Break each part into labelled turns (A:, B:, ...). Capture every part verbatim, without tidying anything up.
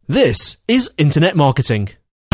A: This is Internet Marketing.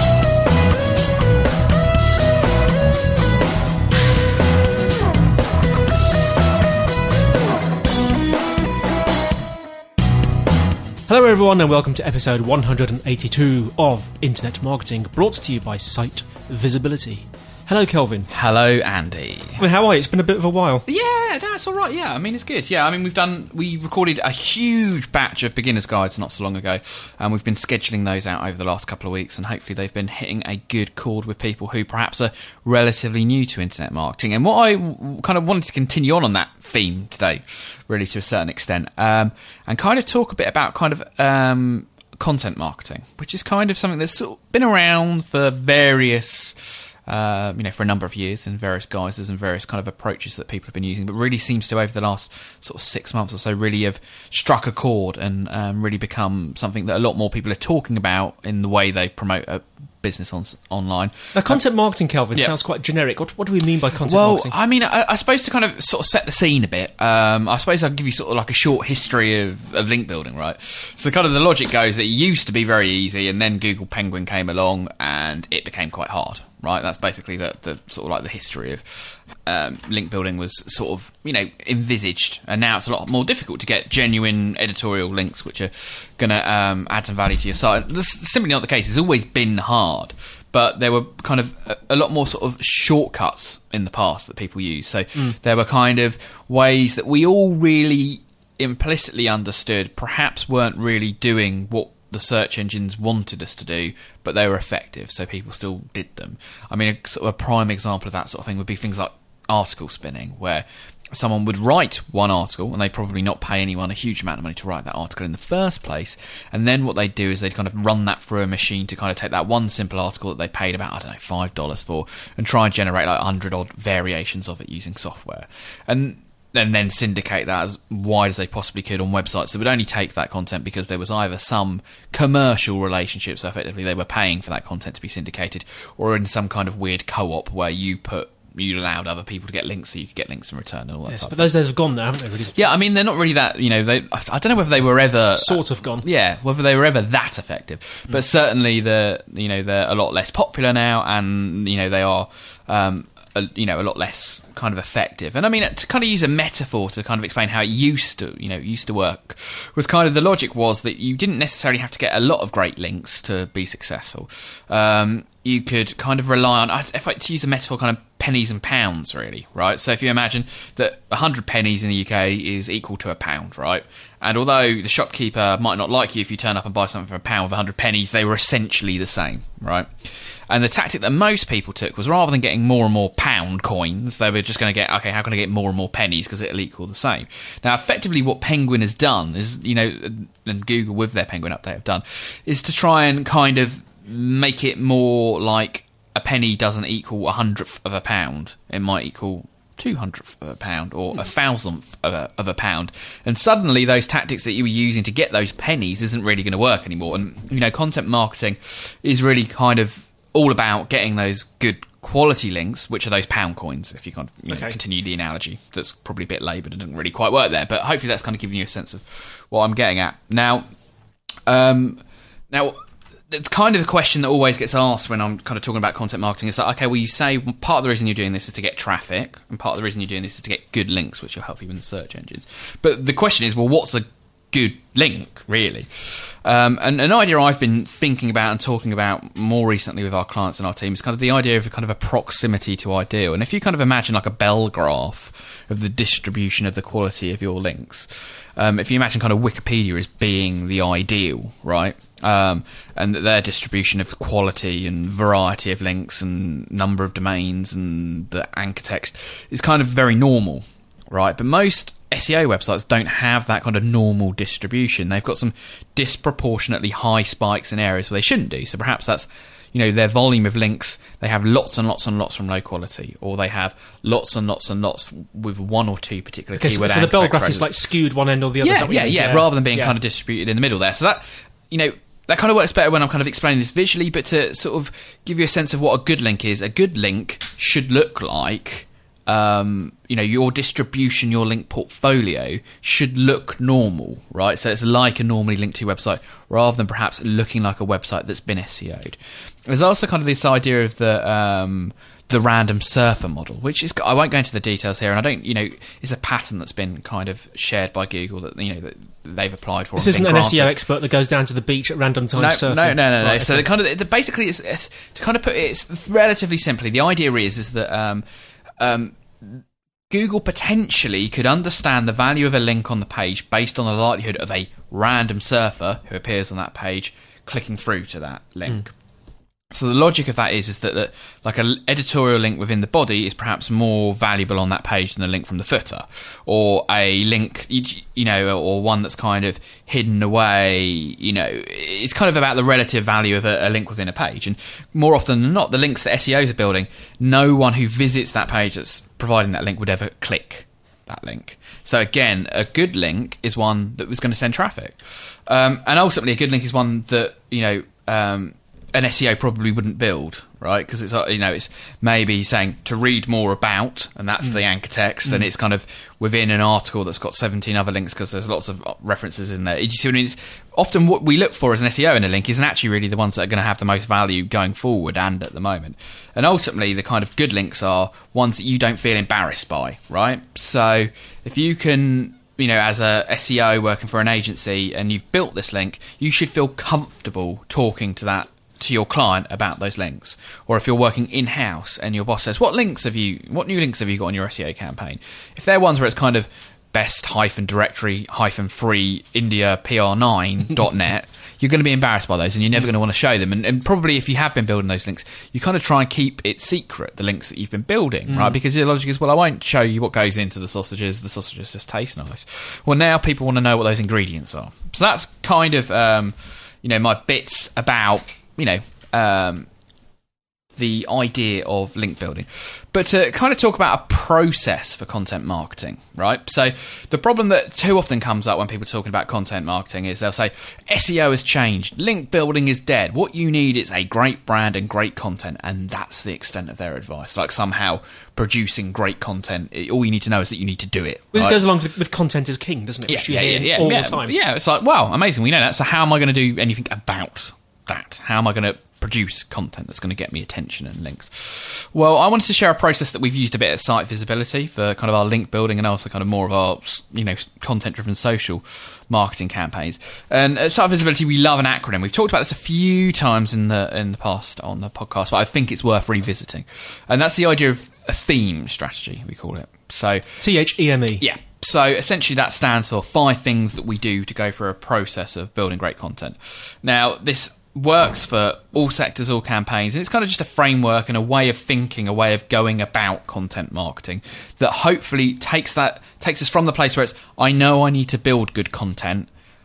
A: Hello everyone and welcome to episode one hundred eighty-two of Internet Marketing, brought to you by Site Visibility. Hello Kelvin.
B: Hello Andy.
A: Well, how are you? It's been a bit of a while.
B: Yeah, no, it's all right. Yeah, I mean it's good. Yeah, I mean we've done we recorded a huge batch of beginners guides not so long ago, and we've been scheduling those out over the last couple of weeks, and hopefully they've been hitting a good chord with people who perhaps are relatively new to internet marketing. And what I kind of wanted to continue on on that theme today, really to a certain extent, um, and kind of talk a bit about kind of um, content marketing, which is kind of something that's sort of been around for various. Uh, you know, for a number of years in various guises and various kind of approaches that people have been using, but really seems to, over the last sort of six months or so, really have struck a chord and um, really become something that a lot more people are talking about in the way they promote a business on online.
A: Now, content uh, marketing, Kelvin,
B: yeah.
A: sounds quite generic. What, what do we mean by content
B: well,
A: marketing?
B: Well, I mean, I, I suppose to kind of sort of set the scene a bit, um, I suppose I'll give you sort of like a short history of, of link building, right? So kind of the logic goes that it used to be very easy, and then Google Penguin came along and it became quite hard. Right, that's basically the, the sort of like the history of um, link building was sort of, you know, envisaged, and now it's a lot more difficult to get genuine editorial links which are going to um, add some value to your site. That's simply not the case. It's always been hard, but there were kind of a, a lot more sort of shortcuts in the past that people used. So mm. there were kind of ways that we all really implicitly understood perhaps weren't really doing what the search engines wanted us to do, but they were effective, so people still did them. I mean, a, sort of a prime example of that sort of thing would be things like article spinning, where someone would write one article and they'd probably not pay anyone a huge amount of money to write that article in the first place, and then what they'd do is they'd kind of run that through a machine to kind of take that one simple article that they paid about, I don't know, five dollars for, and try and generate like a hundred odd variations of it using software. And and then syndicate that as wide as they possibly could on websites that would only take that content because there was either some commercial relationship, so effectively they were paying for that content to be syndicated, or in some kind of weird co-op where you put you allowed other people to get links so you could get links in return and all that
A: yes,
B: type
A: but
B: of
A: those days have gone now, haven't they, really?
B: Yeah, I mean, they're not really that, you know, they, I don't know whether they were ever...
A: Sort of gone.
B: Yeah, whether they were ever that effective. Mm. But certainly, the you know, they're a lot less popular now, and, you know, they are... Um, A, you know, a lot less kind of effective. And I mean, to kind of use a metaphor to kind of explain how it used to, you know, used to work, was kind of the logic was that you didn't necessarily have to get a lot of great links to be successful. Um, you could kind of rely on, if I to use a metaphor, kind of pennies and pounds, really, right? So if you imagine that one hundred pennies in the U K is equal to a pound, right? And although the shopkeeper might not like you if you turn up and buy something for a pound with one hundred pennies, they were essentially the same, right? And the tactic that most people took was, rather than getting more and more pound coins, they were just going to get, okay, how can I get more and more pennies because it'll equal the same? Now, effectively what Penguin has done is, you know, and Google with their Penguin update have done, is to try and kind of make it more like a penny doesn't equal a hundredth of a pound. It might equal two hundredth of a pound or a thousandth of a, of a pound. And suddenly those tactics that you were using to get those pennies isn't really going to work anymore. And, you know, content marketing is really kind of all about getting those good quality links, which are those pound coins, if you can you
A: okay.
B: know, continue the analogy. That's probably a bit laboured and didn't really quite work there, but hopefully that's kind of giving you a sense of what I'm getting at. Now, um, now it's kind of the question that always gets asked when I'm kind of talking about content marketing. It's like, okay, well, you say part of the reason you're doing this is to get traffic, and part of the reason you're doing this is to get good links, which will help you in the search engines. But the question is, well, what's a good link, really? Um, and an idea I've been thinking about and talking about more recently with our clients and our team is kind of the idea of a kind of a proximity to ideal. And if you kind of imagine like a bell graph of the distribution of the quality of your links, um, if you imagine kind of Wikipedia as being the ideal, right? Um, and their distribution of quality and variety of links and number of domains and the anchor text is kind of very normal, right? But most S E O websites don't have that kind of normal distribution. They've got some disproportionately high spikes in areas where they shouldn't do. So perhaps that's, you know, their volume of links, they have lots and lots and lots from low quality, or they have lots and lots and lots with one or two particular
A: okay,
B: keyword.
A: So, so the bell graph is like skewed one end or the other.
B: Yeah, yeah, yeah, rather than being
A: yeah.
B: kind of distributed in the middle there. So that, you know, that kind of works better when I'm kind of explaining this visually, but to sort of give you a sense of what a good link is, a good link should look like um, you know, your distribution, your link portfolio should look normal, right? So it's like a normally linked to website rather than perhaps looking like a website that's been S E O'd. There's also kind of this idea of the um, the random surfer model, which is, I won't go into the details here, and I don't, you know, it's a pattern that's been kind of shared by Google that, you know, that they've applied for.
A: This isn't an S E O expert that goes down to the beach at random times
B: no,
A: surfing.
B: No, no, no, no.
A: Right,
B: so
A: okay.
B: the kind of the, basically, it's, it's to kind of put it it's relatively simply. The idea is is that um, um, Google potentially could understand the value of a link on the page based on the likelihood of a random surfer who appears on that page clicking through to that link. Mm. So the logic of that is is that, that like an editorial link within the body is perhaps more valuable on that page than a link from the footer, or a link, you know, or one that's kind of hidden away. You know, it's kind of about the relative value of a, a link within a page. And more often than not, the links that S E Os are building, no one who visits that page that's providing that link would ever click that link. So again, a good link is one that was going to send traffic, um, and ultimately a good link is one that, you know, um, an S E O probably wouldn't build, right? Because it's, you know, it's maybe saying to read more about, and that's mm. the anchor text, mm. and it's kind of within an article that's got seventeen other links because there's lots of references in there. Do you see what I mean? It's often what we look for as an S E O in a link isn't actually really the ones that are going to have the most value going forward and at the moment. And ultimately, the kind of good links are ones that you don't feel embarrassed by, right? So if you can, you know, as a S E O working for an agency and you've built this link, you should feel comfortable talking to that to your client about those links. Or if you're working in-house and your boss says, what links have you, what new links have you got on your S E O campaign? If they're ones where it's kind of best hyphen directory hyphen free India P R nine dot net, you're going to be embarrassed by those and you're never going to want to show them. And, and probably if you have been building those links, you kind of try and keep it secret, the links that you've been building, mm. right? Because the logic is, well, I won't show you what goes into the sausages. The sausages just taste nice. Well, now people want to know what those ingredients are. So that's kind of, um, you know, my bits about, you know, um, the idea of link building. But to kind of talk about a process for content marketing, right? So the problem that too often comes up when people are talking about content marketing is they'll say, S E O has changed, link building is dead. What you need is a great brand and great content, and that's the extent of their advice. Like somehow producing great content, all you need to know is that you need to do it.
A: Well,
B: right?
A: This goes along with, with content is king, doesn't it?
B: Yeah,
A: Which you
B: yeah,
A: hear
B: yeah, yeah,
A: all
B: yeah.
A: the time.
B: Yeah, it's like, wow, amazing, we know that. So how am I going to do anything about that? How am I going to produce content that's going to get me attention and links? Well, I wanted to share a process that we've used a bit at Site Visibility for kind of our link building and also kind of more of our, you know, content-driven social marketing campaigns. And at Site Visibility, we love an acronym. We've talked about this a few times in the in the past on the podcast, but I think it's worth revisiting. And that's the idea of a theme strategy, we call it. So
A: T H E M E.
B: Yeah. So essentially that stands for five things that we do to go through a process of building great content. Now, this works for all sectors, all campaigns, and it's kind of just a framework and a way of thinking, a way of going about content marketing that hopefully takes that takes us from the place where it's, I know I need to build good content,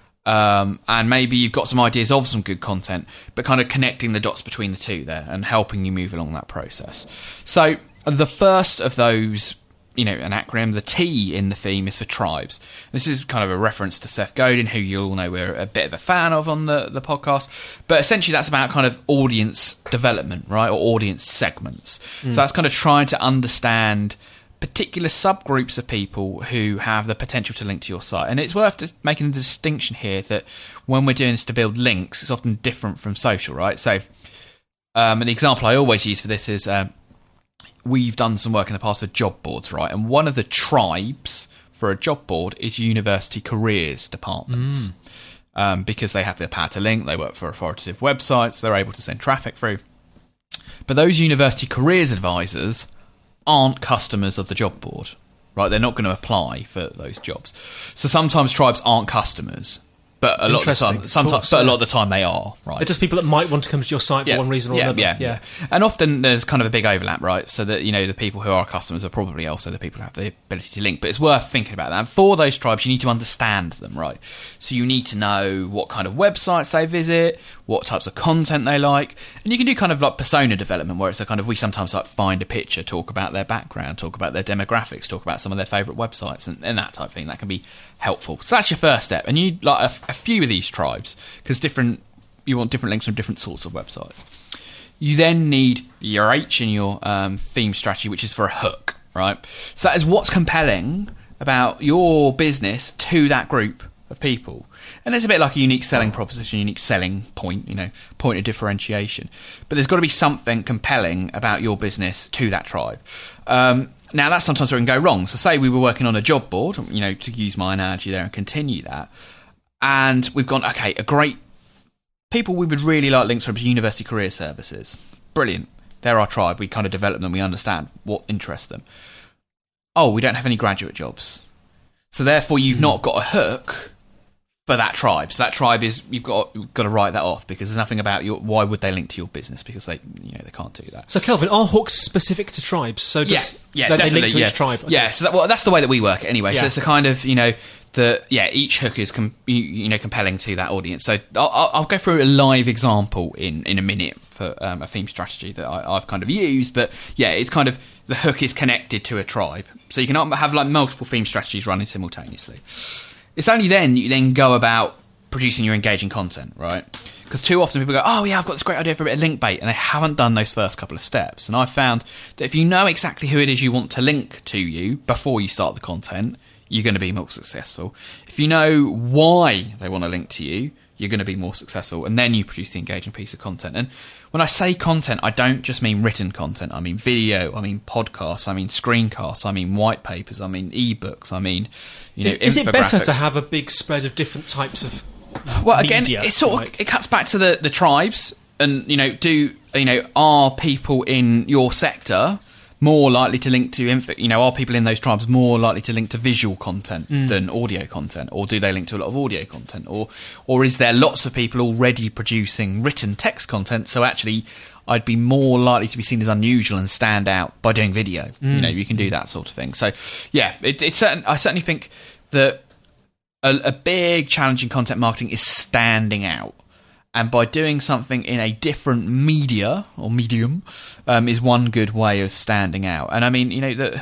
B: um, and maybe you've got some ideas of some good content, but kind of connecting the dots between the two there and helping you move along that process. So the first of those, you know, an acronym, the T in the theme is for tribes. This is kind of a reference to Seth Godin, who you'll know we're a bit of a fan of on the, the podcast. But essentially that's about kind of audience development, right? Or audience segments. Mm. So that's kind of trying to understand particular subgroups of people who have the potential to link to your site. And it's worth just making the distinction here that when we're doing this to build links, it's often different from social, right? So um, an example I always use for this is, um, we've done some work in the past for job boards, right? And one of the tribes for a job board is university careers departments. Mm. Um, because they have the power to link, they work for authoritative websites, they're able to send traffic through. But those university careers advisors aren't customers of the job board, right? They're not going to apply for those jobs. So sometimes tribes aren't customers. But a lot of the time, sometimes, course, but yeah. a lot of the time they are, right?
A: They're just people that might want to come to your site for
B: yeah.
A: one reason or
B: yeah,
A: another.
B: Yeah, yeah, yeah. And often there's kind of a big overlap, right? So that, you know, the people who are customers are probably also the people who have the ability to link. But it's worth thinking about that. And for those tribes, you need to understand them, right? So you need to know what kind of websites they visit, what types of content they like, and you can do kind of like persona development, where it's a kind of, we sometimes like find a picture, talk about their background, talk about their demographics, talk about some of their favourite websites, and, and that type of thing. That can be helpful. So that's your first step, and you like a, a few of these tribes because different you want different links from different sorts of websites. You then need your H in your um, theme strategy, which is for a hook. right? So that is what's compelling about your business to that group of people. And it's a bit like a unique selling proposition, unique selling point, you know, point of differentiation. But there's got to be something compelling about your business to that tribe. Um, now, that's sometimes where it can go wrong. So say we were working on a job board, you know, to use my analogy there and continue that. And we've gone, okay, a great... People we would really like links from University Career Services. Brilliant. They're our tribe. We kind of develop them. We understand what interests them. Oh, we don't have any graduate jobs. So therefore, you've not got a hook for that tribe. So that tribe is, you've got, you've got to write that off, because there's nothing about your, why would they link to your business? Because they, you know, they can't do that.
A: So Kelvin, are hooks specific to tribes? So does,
B: yeah, yeah,
A: they,
B: definitely,
A: they link to
B: yeah.
A: each tribe? Okay.
B: Yeah, so that, well, that's the way that we work it anyway.
A: Yeah.
B: So it's a kind of, you know, the, yeah, each hook is, com- you, you know, compelling to that audience. So I'll, I'll, I'll go through a live example in, in a minute for um, a theme strategy that I, I've kind of used. But yeah, it's kind of, the hook is connected to a tribe. So you can have like multiple theme strategies running simultaneously. It's only then you then go about producing your engaging content, right? Because too often people go, oh yeah, I've got this great idea for a bit of link bait, and they haven't done those first couple of steps. And I've found that if you know exactly who it is you want to link to you before you start the content, you're going to be more successful. If you know why they want to link to you, you're going to be more successful, and then you produce the engaging piece of content. And when I say content, I don't just mean written content. I mean video, I mean podcasts, I mean screencasts, I mean white papers, I mean ebooks, I mean, you know,
A: Is, is it better
B: infographics.
A: to have a big spread of different types of
B: Well, again,
A: media,
B: it sort of
A: like?
B: it cuts back to the, the tribes, and you know, do you know are people in your sector more likely to link to info, you know, are people in those tribes more likely to link to visual content mm. than audio content, or do they link to a lot of audio content, or or is there lots of people already producing written text content, so actually I'd be more likely to be seen as unusual and stand out by doing video. Mm. You know, you can do that sort of thing. So yeah, it, it's certain, I certainly think that a, a big challenge in content marketing is standing out. And by doing something in a different media or medium um, is one good way of standing out. And I mean, you know, the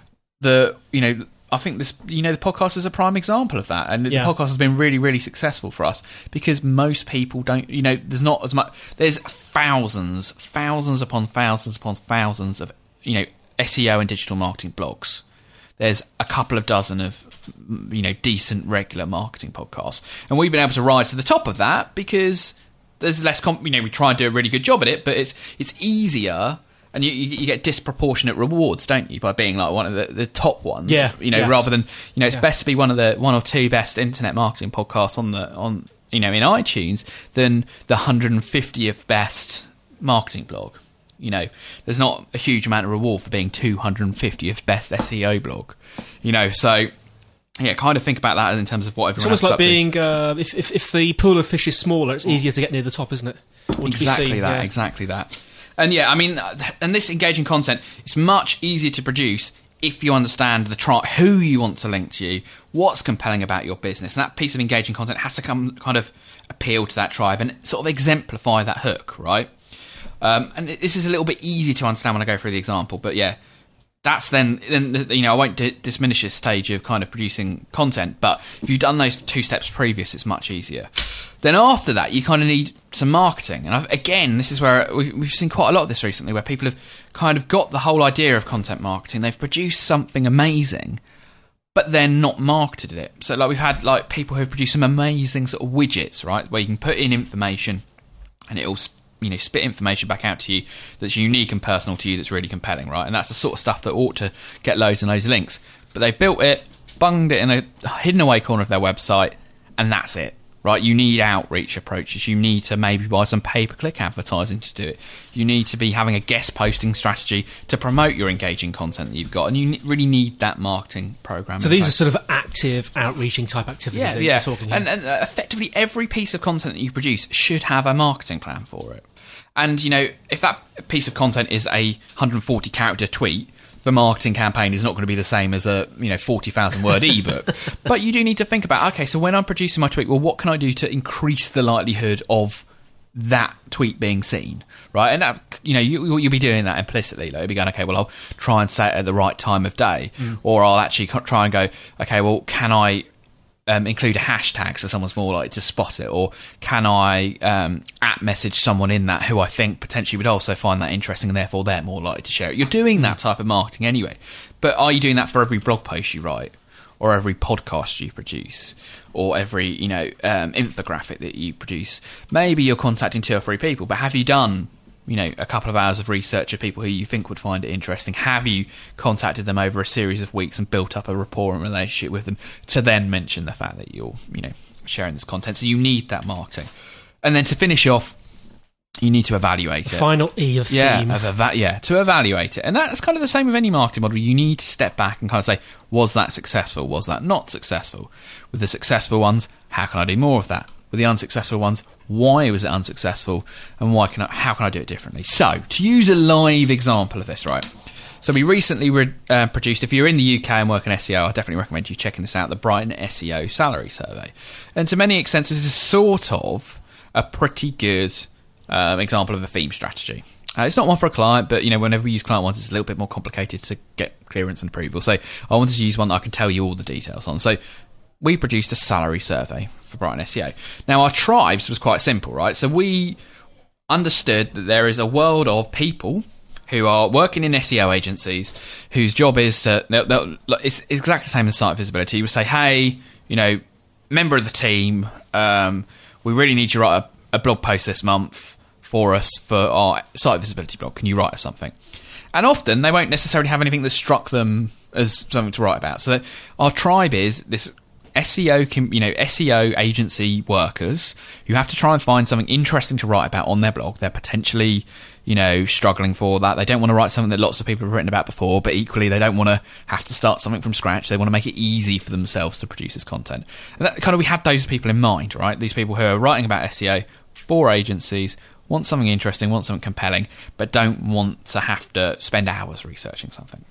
B: the you know, I think this, you know, the podcast is a prime example of that. And
A: yeah.
B: the podcast has been really, really successful for us because most people don't, you know, there's not as much. There's thousands, thousands upon thousands upon thousands of, you know, S E O and digital marketing blogs. There's a couple of dozen of, you know, decent regular marketing podcasts, and we've been able to rise to the top of that because there's less comp- you know, we try and do a really good job at it, but it's it's easier, and you, you, you get disproportionate rewards, don't you, by being like one of the, the top ones.
A: Yeah,
B: you know,
A: yes.
B: rather than, you know, it's
A: yeah.
B: best to be one of the one or two best internet marketing podcasts on the on you know in iTunes than the one hundred fiftieth best marketing blog. You know, there's not a huge amount of reward for being two hundred fiftieth best S E O blog. You know, so yeah, kind of think about that in terms of what everyone.
A: It's almost
B: else
A: like
B: is up
A: being uh, if, if if the pool of fish is smaller, it's easier to get near the top, isn't it? Or
B: exactly
A: to be seen,
B: that,
A: yeah.
B: exactly that. And yeah, I mean, and this engaging content, it's much easier to produce if you understand the tri- who you want to link to you, what's compelling about your business, and that piece of engaging content has to come kind of appeal to that tribe and sort of exemplify that hook, right? Um, and this is a little bit easy to understand when I go through the example, but yeah, that's then, then you know, I won't d- diminish this stage of kind of producing content, but if you've done those two steps previous, it's much easier. Then after that, you kind of need some marketing. And I've, again, this is where we've, we've seen quite a lot of this recently, where people have kind of got the whole idea of content marketing. They've produced something amazing, but then not marketed it. So like we've had like people who have produced some amazing sort of widgets, right, where you can put in information and it'll, you know, spit information back out to you that's unique and personal to you, that's really compelling, right? And that's the sort of stuff that ought to get loads and loads of links. But they've built it, bunged it in a hidden away corner of their website, and that's it, right? You need outreach approaches. You need to maybe buy some pay-per-click advertising to do it. You need to be having a guest posting strategy to promote your engaging content that you've got, and you really need that marketing program.
A: So these are sort of active, outreaching type activities
B: yeah,
A: that
B: yeah.
A: you're talking here.
B: And, and uh, effectively every piece of content that you produce should have a marketing plan for it. And, you know, if that piece of content is a one hundred forty character tweet, the marketing campaign is not going to be the same as a, you know, forty thousand word ebook. But you do need to think about, okay, so when I'm producing my tweet, well, what can I do to increase the likelihood of that tweet being seen, right? And that, you know, you, you'll be doing that implicitly. Like, you'll be going, okay, well, I'll try and say it at the right time of day, mm. or I'll actually try and go, okay, well, can I um, include a hashtag so someone's more likely to spot it? Or can I um, at message someone in that who I think potentially would also find that interesting and therefore they're more likely to share it? You're doing that type of marketing anyway. But are you doing that for every blog post you write? Or every podcast you produce, or every, you know, um, infographic that you produce? Maybe you're contacting two or three people, but have you done, you know, a couple of hours of research of people who you think would find it interesting? Have you contacted them over a series of weeks and built up a rapport and relationship with them to then mention the fact that you're, you know, sharing this content? So you need that marketing. And then to finish off, you need to evaluate
A: the
B: it.
A: Final E of
B: yeah,
A: theme.
B: Of eva- yeah, to evaluate it. And that's kind of the same with any marketing model. You need to step back and kind of say, was that successful? Was that not successful? With the successful ones, how can I do more of that? With the unsuccessful ones, why was it unsuccessful? And why can I, how can I do it differently? So, to use a live example of this, right? So we recently re- uh, produced, if you're in the U K and work in S E O, I definitely recommend you checking this out, the Brighton S E O Salary Survey. And to many extents, this is sort of a pretty good Um, example of a theme strategy. Uh, it's not one for a client, but you know, whenever we use client ones, it's a little bit more complicated to get clearance and approval. So I wanted to use one that I can tell you all the details on. So we produced a salary survey for Brighton S E O. Now our tribes was quite simple, right? So we understood that there is a world of people who are working in S E O agencies whose job is to, they'll, they'll, it's exactly the same as site visibility. You would say, hey, you know, member of the team, um, we really need you to write a, a blog post this month for us for our site visibility blog. Can you write us something? And often they won't necessarily have anything that struck them as something to write about. So our tribe is this S E O, you know, S E O agency workers who have to try and find something interesting to write about on their blog. They're potentially, you know, struggling for that. They don't want to write something that lots of people have written about before, but equally they don't want to have to start something from scratch. They want to make it easy for themselves to produce this content. And that kind of, we had those people in mind, right? These people who are writing about S E O for agencies, want something interesting, want something compelling, but don't want to have to spend hours researching something.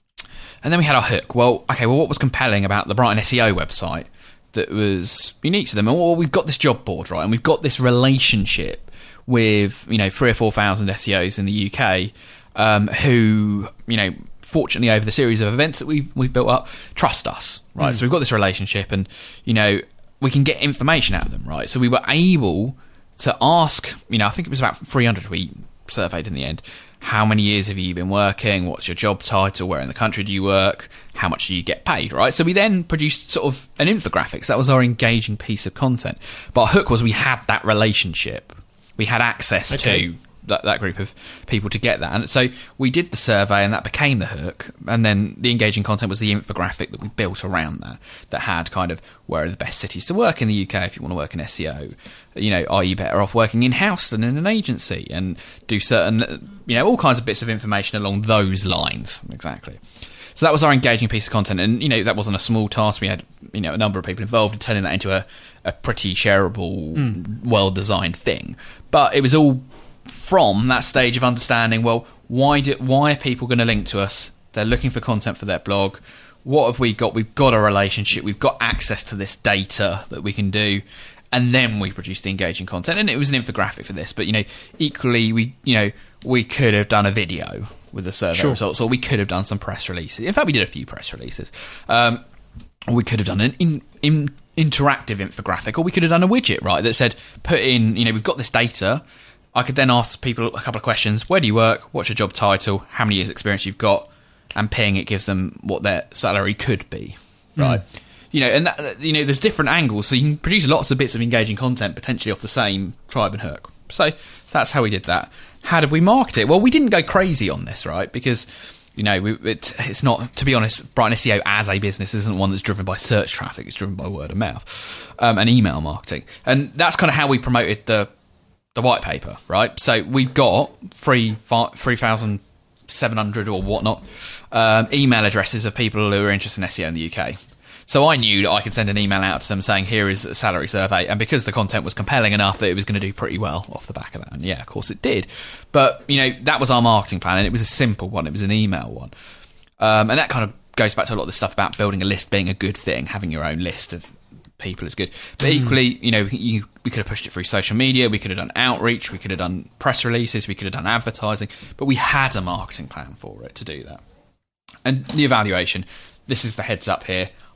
B: And then we had our hook. Well, okay, well, what was compelling about the Brighton S E O website that was unique to them? Well, we've got this job board, right? And we've got this relationship with, you know, three or four thousand S E Os in the U K um, who, you know, fortunately over the series of events that we've we've built up, trust us, right? Mm. So we've got this relationship and, you know, we can get information out of them, right? So we were able to ask, you know, I think it was about three hundred we surveyed in the end. How many years have you been working? What's your job title? Where in the country do you work? How much do you get paid, right? So we then produced sort of an infographic. So that was our engaging piece of content. But our hook was we had that relationship. We had access okay. to that, that group of people to get that. And so we did the survey and that became the hook. And then the engaging content was the infographic that we built around that, that had kind of where are the best cities to work in the U K if you want to work in S E O. You know, are you better off working in-house than in an agency? And do certain, you know, all kinds of bits of information along those lines. Exactly. So that was our engaging piece of content. And, you know, that wasn't a small task. We had, you know, a number of people involved in turning that into a, a pretty shareable, mm. well-designed thing. But it was all from that stage of understanding, well, why do, why are people going to link to us? They're looking for content for their blog. What have we got? We've got a relationship. We've got access to this data that we can do. And then we produce the engaging content. And it was an infographic for this. But, you know, equally, we, you know, we could have done a video with the survey sure. results, or we could have done some press releases. In fact, we did a few press releases. Um, or we could have done an in, in, interactive infographic, or we could have done a widget, right, that said, put in, you know, we've got this data. I could then ask people a couple of questions. Where do you work? What's your job title? How many years experience you've got? And ping, it gives them what their salary could be, right? Mm. You know, and that, you know, there's different angles, so you can produce lots of bits of engaging content potentially off the same tribe and hook. So that's how we did that. How did we market it? Well, we didn't go crazy on this, right? Because, you know, we, it, it's not, to be honest, Brighton S E O as a business isn't one that's driven by search traffic. It's driven by word of mouth um, and email marketing. And that's kind of how we promoted the the white paper, right? So we've got three thousand seven hundred or whatnot um, email addresses of people who are interested in S E O in the U K. So I knew that I could send an email out to them saying, here is a salary survey. And because the content was compelling enough that it was going to do pretty well off the back of that. And yeah, of course it did. But, you know, that was our marketing plan. And it was a simple one. It was an email one. Um, and that kind of goes back to a lot of the stuff about building a list being a good thing. Having your own list of people is good. But mm. equally, you know, you, we could have pushed it through social media. We could have done outreach. We could have done press releases. We could have done advertising. But we had a marketing plan for it to do that. And the evaluation, this is the heads up here.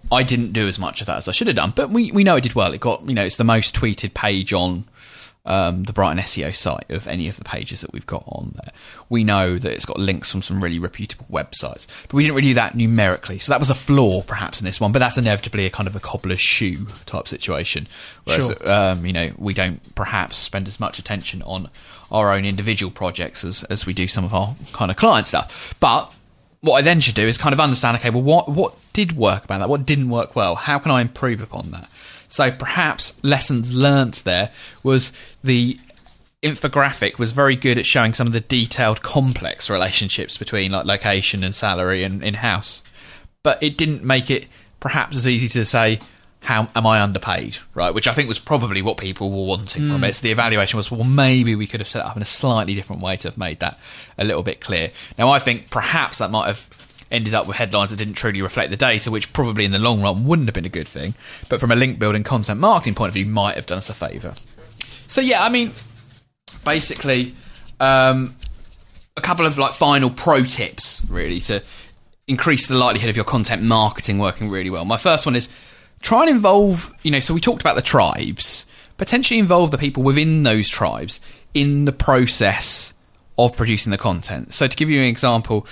B: I didn't do as much of that as I should have done, but we, we know it did well. It got, you know, it's the most tweeted page on um, the Brighton S E O site of any of the pages that we've got on there. We know that it's got links from some really reputable websites, but we didn't really do that numerically. So that was a flaw perhaps in this one, but that's inevitably a kind of a cobbler's shoe type situation. Whereas,
A: Sure.
B: um, you know, we don't perhaps spend as much attention on our own individual projects as, as we do some of our kind of client stuff. But what I then should do is kind of understand, okay, well, what, what did work about that? What didn't work well? How can I improve upon that? So perhaps lessons learnt there was the infographic was very good at showing some of the detailed, complex relationships between like location and salary and in-house. But it didn't make it perhaps as easy to say, how am I underpaid, right? Which I think was probably what people were wanting mm. from it. So the evaluation was, well, maybe we could have set it up in a slightly different way to have made that a little bit clear. Now, I think perhaps that might have ended up with headlines that didn't truly reflect the data, which probably in the long run wouldn't have been a good thing. But from a link building, content marketing point of view, might have done us a favour. So yeah, I mean, basically, um, a couple of like final pro tips, really, to increase the likelihood of your content marketing working really well. My first one is try and involve, you know, so we talked about the tribes, potentially involve the people within those tribes in the process of producing the content. So to give you an example,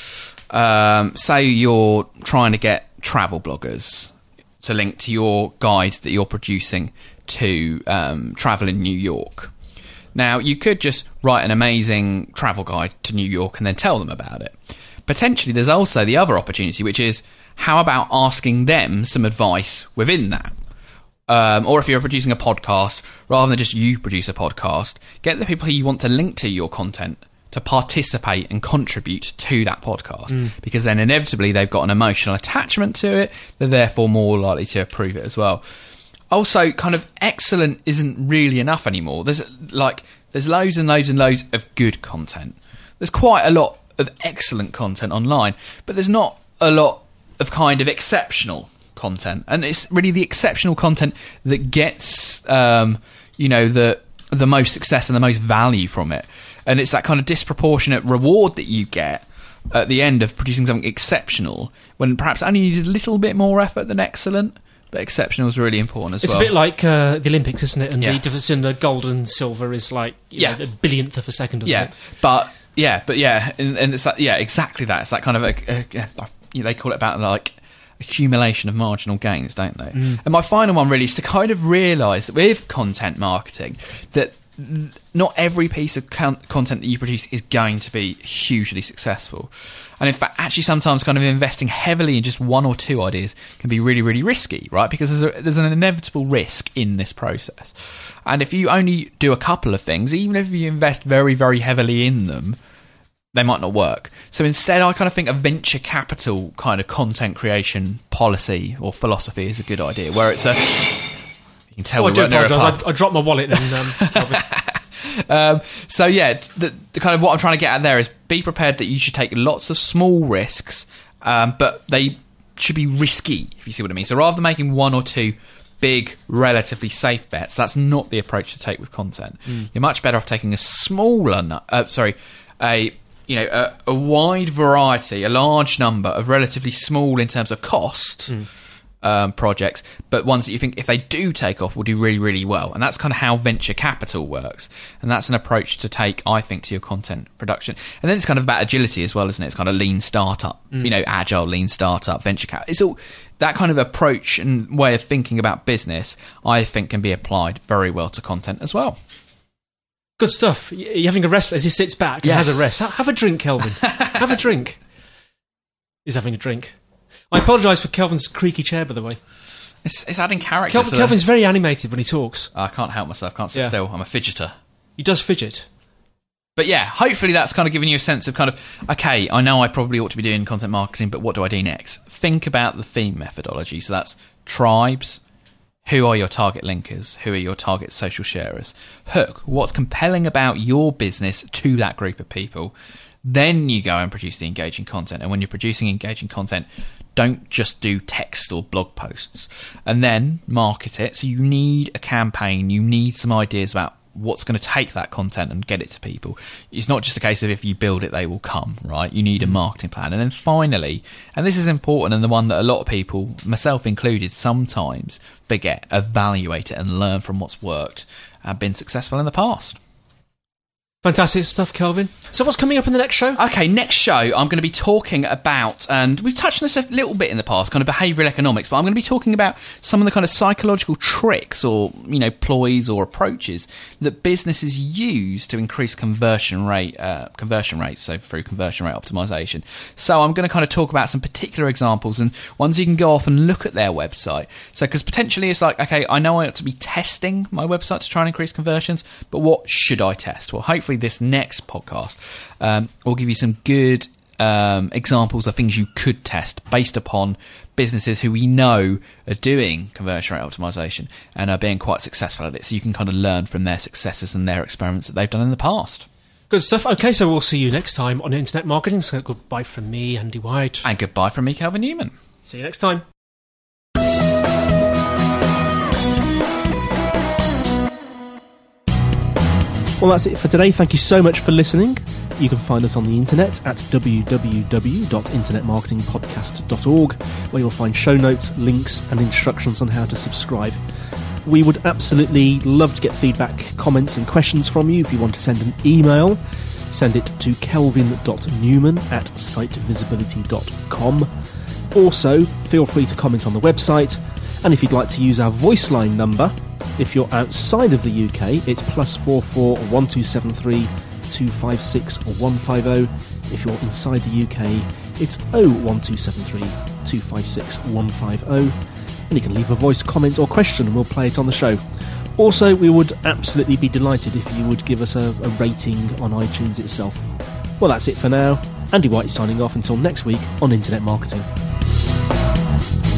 B: um, say you're trying to get travel bloggers to link to your guide that you're producing to um, travel in New York. Now, you could just write an amazing travel guide to New York and then tell them about it. Potentially, there's also the other opportunity, which is how about asking them some advice within that? Um, or if you're producing a podcast, rather than just you produce a podcast, get the people who you want to link to your content to participate and contribute to that podcast. Mm. Because then inevitably they've got an emotional attachment to it. They're therefore more likely to approve it as well. Also, kind of excellent isn't really enough anymore. There's like there's loads and loads and loads of good content. There's quite a lot of excellent content online, but there's not a lot of kind of exceptional content. And it's really the exceptional content that gets um, you know, the the most success and the most value from it. And it's that kind of disproportionate reward that you get at the end of producing something exceptional, when perhaps only needed a little bit more effort than excellent. But exceptional is really important as
A: it's
B: well.
A: It's a bit like uh, the Olympics, isn't it? And
B: yeah.
A: the difference in the gold and silver is like you
B: yeah.
A: know, a billionth of a second, isn't
B: yeah.
A: it?
B: But yeah, but yeah, and, and it's that, yeah, exactly that. It's that kind of a, a, a you know, they call it about like accumulation of marginal gains, don't they? Mm. And my final one really is to kind of realise that with content marketing, that not every piece of con- content that you produce is going to be hugely successful. And in fact, actually sometimes kind of investing heavily in just one or two ideas can be really, really risky, right? Because there's, a, there's an inevitable risk in this process. And if you only do a couple of things, even if you invest very, very heavily in them, they might not work. So instead, I kind of think a venture capital kind of content creation policy or philosophy is a good idea, where it's a... You can tell
A: oh,
B: we
A: I do
B: weren't near a
A: apologise.
B: pub.
A: I, I dropped my wallet and... Um,
B: Um, so yeah, the, the kind of what I'm trying to get at there is be prepared that you should take lots of small risks, um, but they should be risky, if you see what I mean. So rather than making one or two big, relatively safe bets, that's not the approach to take with content. Mm. You're much better off taking a smaller, uh, sorry, a you know a, a wide variety, a large number of relatively small in terms of cost. Mm. Um, projects, but ones that you think if they do take off will do really, really well. And that's kind of how venture capital works. And that's an approach to take, I think, to your content production. And then it's kind of about agility as well, isn't it? It's kind of lean startup, mm. you know, agile, lean startup, venture capital. It's all that kind of approach and way of thinking about business, I think, can be applied very well to content as well.
A: Good stuff. You're having a rest as he sits back
B: yes.
A: and has a rest. Have a drink, Kelvin. Have a drink. He's having a drink. I apologise for Kelvin's creaky chair, by the way.
B: It's, it's adding character.
A: Kelvin,
B: to
A: Kelvin's
B: the...
A: very animated when he talks.
B: I can't help myself. Can't sit
A: yeah.
B: still. I'm a fidgeter.
A: He does fidget.
B: But yeah, hopefully that's kind of giving you a sense of kind of, okay, I know I probably ought to be doing content marketing, but what do I do next? Think about the theme methodology. So that's tribes. Who are your target linkers? Who are your target social sharers? Hook. What's compelling about your business to that group of people? Then you go and produce the engaging content. And when you're producing engaging content, don't just do text or blog posts. And then market it. So you need a campaign. You need some ideas about what's going to take that content and get it to people. It's not just a case of if you build it, they will come, right? You need a marketing plan. And then finally, and this is important and the one that a lot of people, myself included, sometimes forget, evaluate it and learn from what's worked and been successful in the past.
A: Fantastic stuff, Kelvin. So what's coming up in the next show?
B: Okay, next show, I'm going to be talking about, and we've touched on this a little bit in the past, kind of behavioural economics, but I'm going to be talking about some of the kind of psychological tricks or, you know, ploys or approaches that businesses use to increase conversion rate, uh, conversion rates, so through conversion rate optimization. So I'm going to kind of talk about some particular examples and ones you can go off and look at their website. So, because potentially it's like, okay, I know I ought to be testing my website to try and increase conversions, but what should I test? Well, hopefully this next podcast um, will give you some good um, examples of things you could test based upon businesses who we know are doing conversion rate optimization and are being quite successful at it, so you can kind of learn from their successes and their experiments that they've done in the past.
A: Good stuff. Okay, so we'll see you next time on Internet Marketing. So goodbye from me, Andy White.
B: And goodbye from me, Kelvin Newman.
A: See you next time. Well, that's it for today. Thank you so much for listening. You can find us on the internet at w w w dot internet marketing podcast dot org, where you'll find show notes, links, and instructions on how to subscribe. We would absolutely love to get feedback, comments, and questions from you. If you want to send an email, send it to kelvin dot newman at site visibility dot com. Also, feel free to comment on the website, and if you'd like to use our voice line number, if you're outside of the U K, it's plus four four one two seven three two five six one five zero. If you're inside the U K, it's oh one two seven three two five six one five zero. And you can leave a voice comment or question and we'll play it on the show. Also, we would absolutely be delighted if you would give us a, a rating on iTunes itself. Well, that's it for now. Andy White signing off until next week on Internet Marketing.